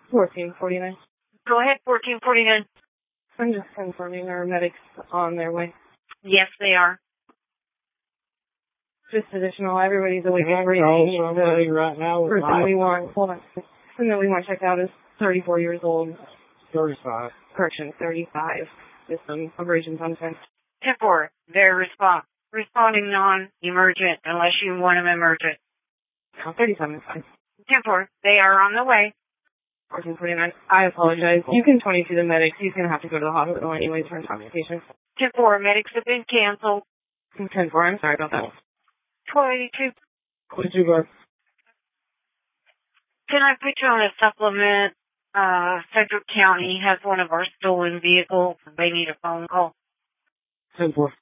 1449. Go ahead, 1449. I'm just confirming our medics on their way. Yes, they are. Just additional, everybody's awake. Right now. Person we want, hold on. Person that we want checked out is 34 years old. 35. Correction, 35. System operations on defense. 10-4, they're responding non-emergent unless you want them emergent. 37 is fine. 10-4, they are on the way. 1449. I apologize. You can 22 the medics. He's going to have to go to the hospital anyways for intoxication. 10-4, medics have been canceled. 10-4, I'm sorry about that. 22. 22, guard. Can I put you on a supplement? Frederick County has one of our stolen vehicles. They need a phone call. 10-4.